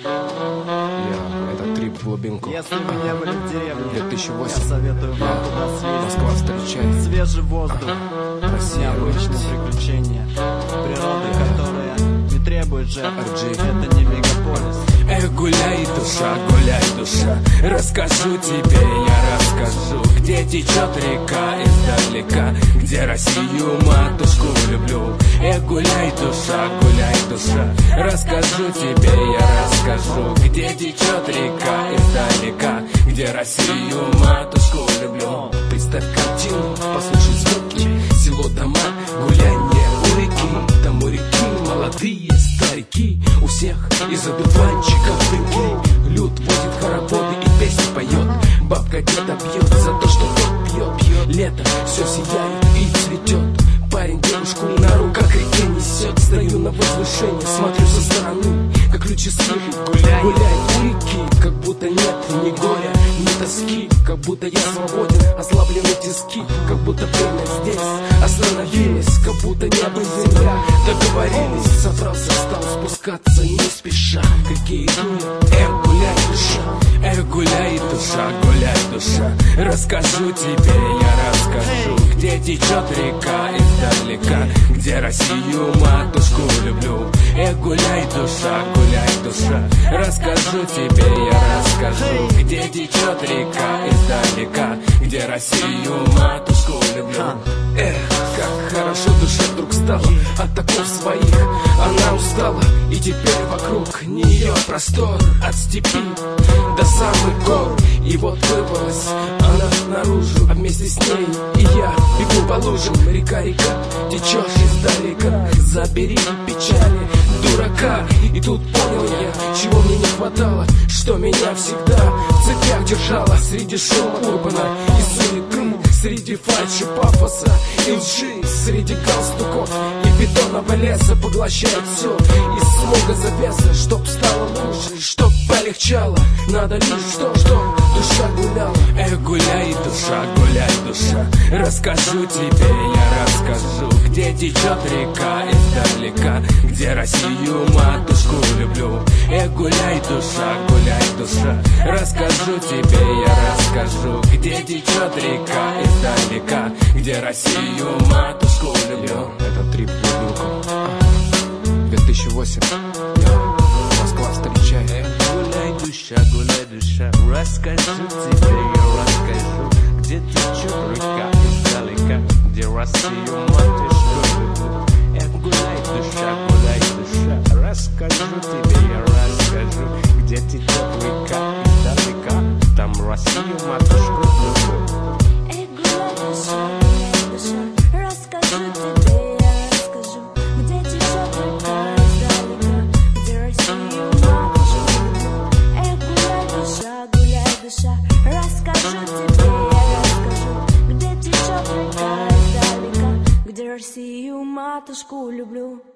Это трип в глубинку. Если вы не были в деревне, 2008. я советую вам туда съездить. Москва встречает. Свежий воздух, необычные приключения, природа, которая не требует жертв. Это не мегаполис. Гуляй, душа, расскажу тебе, я расскажу, где течет река издалека, где Россию матушку люблю. Гуляй, душа, расскажу тебе, я расскажу, где течет река издалека, где Россию матушку люблю. Представь картину, послушай звуки, село, дома, гуляние у реки. Там у реки молодые старики, у всех из одуванчиков дымки. Люд водит хороводы и песни поет, бабка деда бьет за то, что тот пьет. Лето, все сияет и цветет, парень девушку на руках к реке несет. Стою на возвышении, смотрю со стороны, как люди гуляют у реки. Как будто нет ни горя, ни тоски, как будто я свободен, ослаблены тиски, как будто время здесь остановились, как будто небо и земля договорились. Собрался, стал спускаться не спеша. Какие дури, гуляй, душа, расскажу тебе, я расскажу, где течет река издалека, где Россию матушку люблю. Гуляй, душа, расскажу тебе, я расскажу, где течет река издалека, где Россию матушку люблю. Как хорошо душе вдруг стало от таков своих. Она устала, и теперь вокруг нее простор, от степи до самых гор. И вот вырвалась она наружу, а вместе с ней и я бегу по лужам. Река, течешь издалека, забери печали дурака. И тут понял я, чего мне не хватало, что меня всегда в цепях держало. Среди шума урбана и суеты, среди фальши, пафоса и лжи, среди галстуков и бетонного леса поглощает все из смога завеса. Чтоб стало лучше, чтоб полегчало, надо лишь чтоб душа гуляла. Гуляй, душа, расскажу тебе, я расскажу, где течет река издалека, где Россию матушку люблю. Гуляй, душа, расскажу тебе, я расскажу, где течет река издалека, где Россию матушку люблю. Это трип в глубинку. 2008. Москва встречает. Гуляй, душа, расскажу тебе, я расскажу, где течет река издалека, где Россию матушку люблю. Гуляй, душа, расскажу тебе, я расскажу, где течет река издалека, там Россию матушку люблю. Гуляй, душа, расскажу тебе, я расскажу, где течет река издалека, где Россию матушку люблю. Гуляй, душа, расскажу тебе, я расскажу, где течет река издалека, где Россию матушку люблю.